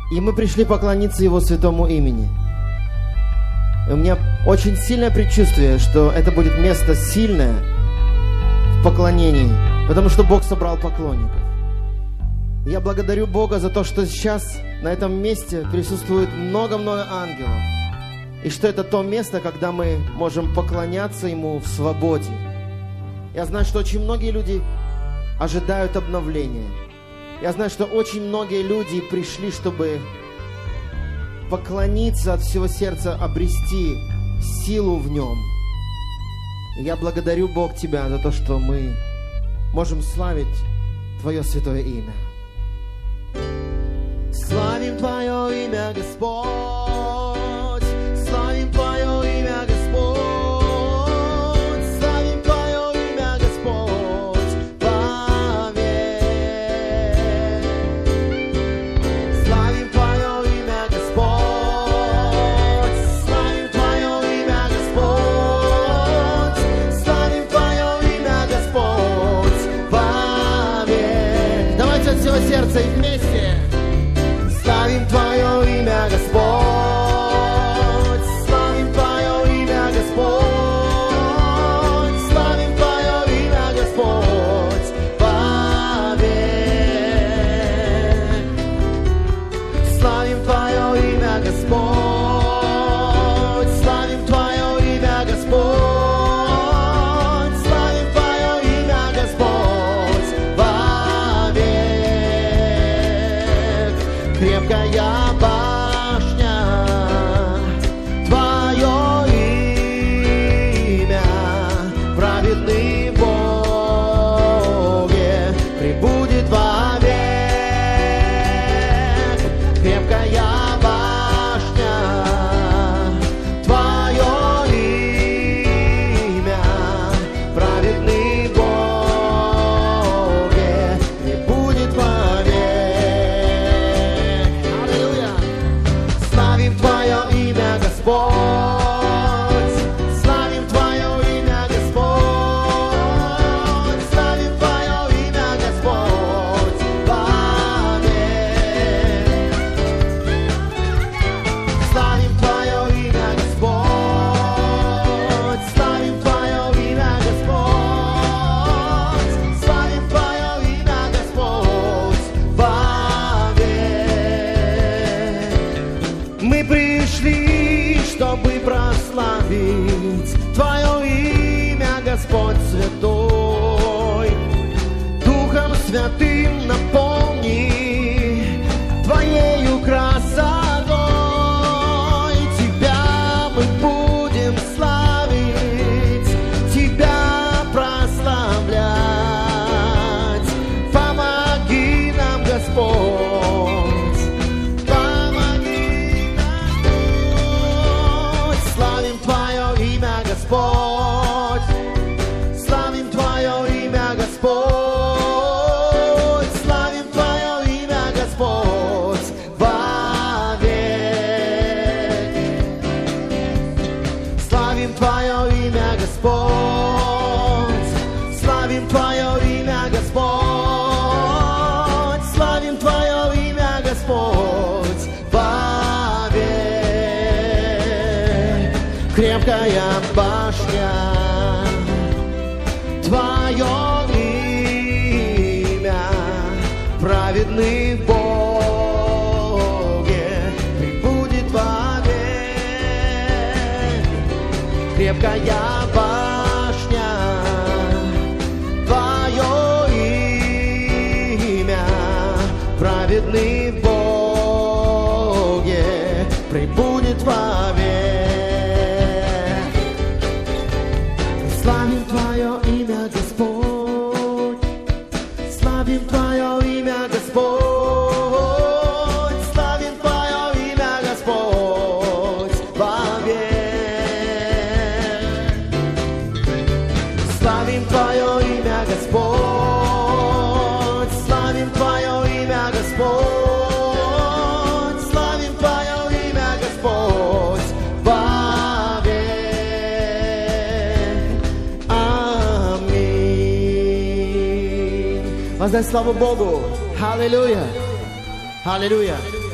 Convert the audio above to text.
И мы пришли поклониться Его святому имени. И у меня очень сильное предчувствие, что это будет место сильное в поклонении, потому что Бог собрал поклонников. Я благодарю Бога за то, что сейчас на этом месте присутствует много-много ангелов. И что это то место, когда мы можем поклоняться Ему в свободе. Я знаю, что очень многие люди ожидают обновления. Я знаю, что очень многие люди пришли, чтобы поклониться от всего сердца, обрести силу в Нем. И я благодарю, Бог, Тебя за то, что мы можем славить Твое святое имя. Славим Твое имя, Господь! Славим Твое имя, Господь! Славим Твое имя, Господь, вовек! Славим Твое имя, Господь! Славим Твое имя, Господь! Славим Твое имя, Господь, вовек! Давайте от всего сердца и вместе! Славим Твое имя, Господь! Славим Твое имя, Господь! Славим Твое имя, Господь, вовек! Славим Твое имя, Господь! Славим Твое имя, Господь! Славим Твое имя, Господь, вовек! Крепкая башня, Твое имя, праведный Боге, пребудет вовек. Крепкая башня, Твое имя, праведный Боге, пребудет вовек. Славим Твое имя, Господь! Славим Твое имя, Господь! Славим Твое имя, Господь, вовек! Славим Твое имя, Господь! Славим Твое имя, Господь! Славим Твое имя, Господь, вовек! Мы пришли, чтобы прославить Твое имя, Господь святой. Духом Святым наполни Твоею красотой. Тебя мы будем славить, Тебя прославлять. Помоги нам, Господь, помоги нам, Господь. Славим Твое имя, Господь! Славим Твое имя, Господь! Славим Твое имя, Господь, вовек! Славим Твое имя, Господь! Славим Твое имя, Господь! Славим Твое имя, Господь, вовек! Крепкая башня, Твое имя, праведный Боге, пребудет вовек. Крепкая башня, Твое имя, праведный Боге, пребудет вовек. Славим Твое имя, Господь! Славим Твое имя, Господь! Славим Твое имя, Господь, вовек! Славим Твое имя, Господь! Славим Твое имя, Господь! Славим Твое имя, Господь, вовек! Аминь! Воздай славу Богу! Аллилуйя! Аллилуйя!